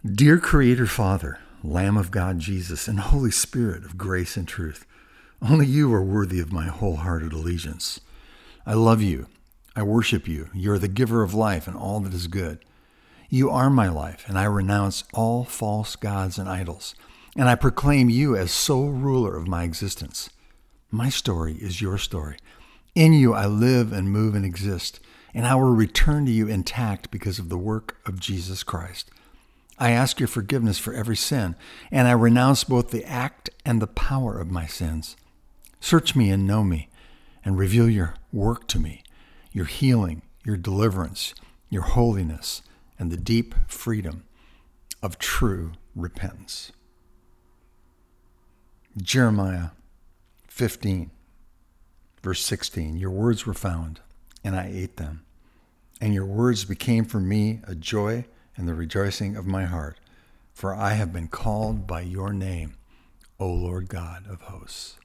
Dear Creator Father, Lamb of God Jesus, and Holy Spirit of grace and truth, only you are worthy of my wholehearted allegiance. I love you. I worship you. You are the giver of life and all that is good. You are my life, and I renounce all false gods and idols, and I proclaim you as sole ruler of my existence. My story is your story. In you I live and move and exist, and I will return to you intact because of the work of Jesus Christ. I ask your forgiveness for every sin, and I renounce both the act and the power of my sins. Search me and know me, and reveal your work to me, your healing, your deliverance, your holiness, and the deep freedom of true repentance. Jeremiah 15, verse 16, your words were found, and I ate them, and your words became for me a joy and the rejoicing of my heart, for I have been called by your name, O Lord God of hosts.